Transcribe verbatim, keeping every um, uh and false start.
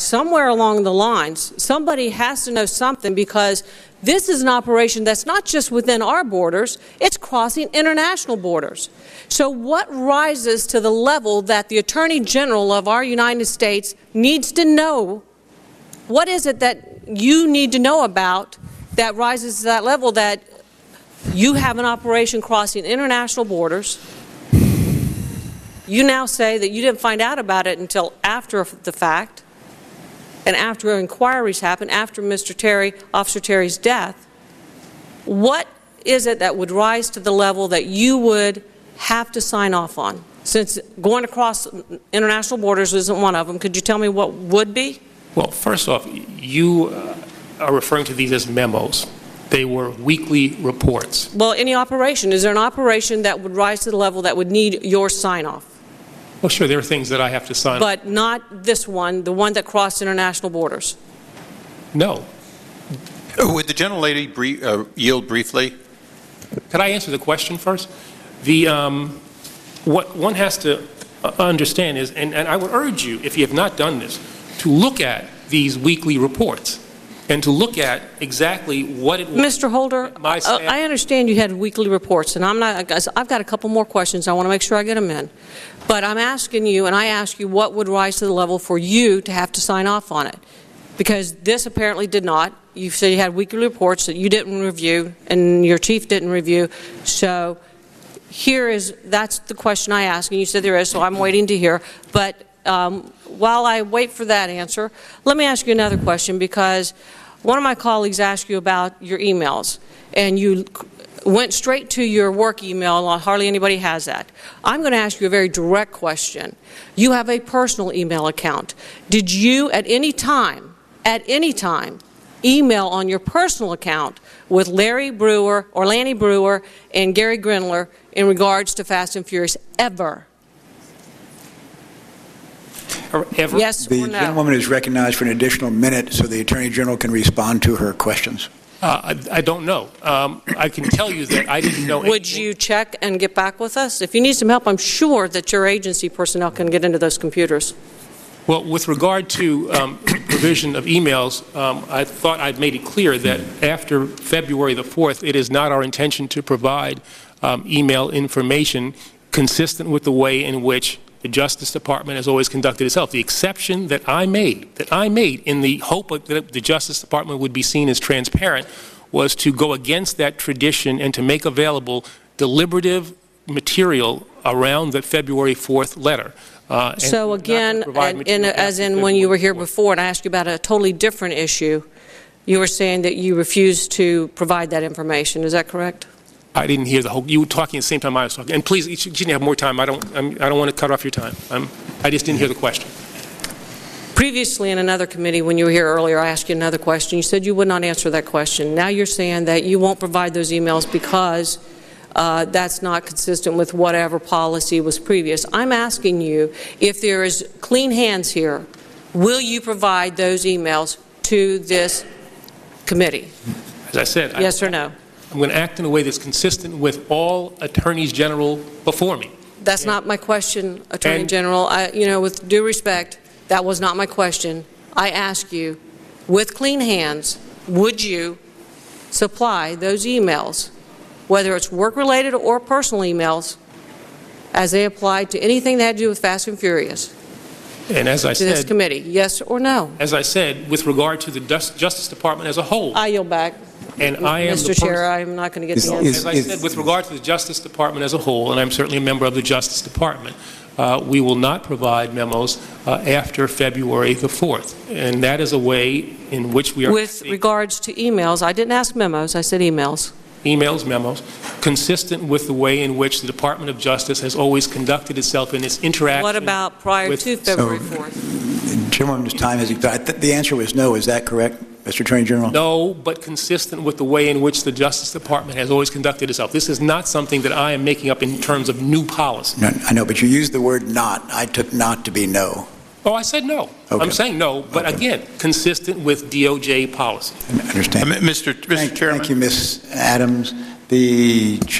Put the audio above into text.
somewhere along the lines, somebody has to know something, because this is an operation that's not just within our borders, it's crossing international borders. So what rises to the level that the Attorney General of our United States needs to know? What is it that you need to know about that rises to that level, that you have an operation crossing international borders? You now say that you didn't find out about it until after the fact, and after inquiries happened, after Mister Terry, Officer Terry's death. What is it that would rise to the level that you would have to sign off on? Since going across international borders isn't one of them, could you tell me what would be? Well, first off, you uh, are referring to these as memos. They were weekly reports. Well, any operation, is there an operation that would rise to the level that would need your sign-off? Well, sure, there are things that I have to sign. But not this one, the one that crossed international borders. No. Would the gentlelady brief, uh, yield briefly? Could I answer the question first? The, um, what one has to understand is, and, and I would urge you, if you have not done this, to look at these weekly reports and to look at exactly what it was. Mister Holder, uh, I understand you had weekly reports, and I'm not, I've got a couple more questions. I want to make sure I get them in. But I'm asking you, and I ask you, what would rise to the level for you to have to sign off on it? Because this apparently did not. You said you had weekly reports that you didn't review and your chief didn't review. So here is, that's the question I asked, and you said there is, so I'm waiting to hear. But um, while I wait for that answer, let me ask you another question, because one of my colleagues asked you about your emails, and you went straight to your work email. Hardly anybody has that. I'm going to ask you a very direct question. You have a personal email account. Did you at any time, at any time, email on your personal account with Larry Brewer or Lanny Brewer and Gary Grindler in regards to Fast and Furious ever? Ever? Yes the or no? The gentlewoman is recognized for an additional minute so the Attorney General can respond to her questions. Uh, I, I don't know. Um, I can tell you that I didn't know. Would anything. you check and get back with us? If you need some help, I'm sure that your agency personnel can get into those computers. Well, with regard to um, provision of emails, um, I thought I'd made it clear that after February the fourth, it is not our intention to provide um, email information consistent with the way in which the Justice Department has always conducted itself. The exception that I made, that I made in the hope that the Justice Department would be seen as transparent, was to go against that tradition and to make available deliberative material around the February fourth letter. Uh, so again, and in, as in when you were here before and I asked you about a totally different issue, you were saying that you refused to provide that information. Is that correct? I didn't hear the whole. You were talking at the same time I was talking. And please, you shouldn't have more time. I don't. I'm, I don't want to cut off your time. I'm, I just didn't hear the question. Previously, in another committee, when you were here earlier, I asked you another question. You said you would not answer that question. Now you're saying that you won't provide those emails because uh, that's not consistent with whatever policy was previous. I'm asking you, if there is clean hands here, will you provide those emails to this committee? As I said, yes I, or no? I'm going to act in a way that's consistent with all attorneys general before me. That's and, not my question, Attorney and, General. I, you know, with due respect, that was not my question. I ask you, with clean hands, would you supply those emails, whether it's work-related or personal emails, as they apply to anything that had to do with Fast and Furious? And as I to said, this committee, yes or no? As I said, with regard to the Justice Department as a whole, I yield back. And I am Mister the Chair, I'm not going to get the answer. As I said, with regard to the Justice Department as a whole, and I'm certainly a member of the Justice Department, uh, we will not provide memos uh, after February the fourth. And that is a way in which we are... With regards to emails, I didn't ask memos, I said emails. Emails, memos, consistent with the way in which the Department of Justice has always conducted itself in its interaction. What about prior to February fourth? So, Gentleman's time has expired. The answer was no. Is that correct, Mister Attorney General? No, but consistent with the way in which the Justice Department has always conducted itself. This is not something that I am making up in terms of new policy. No, I know, but you used the word not. I took not to be no. Oh, I said no. Okay. I'm saying no, but okay. Again, consistent with D O J policy. I understand. Uh, Mister Mister Thank, Chairman. Thank you, Miz Adams. The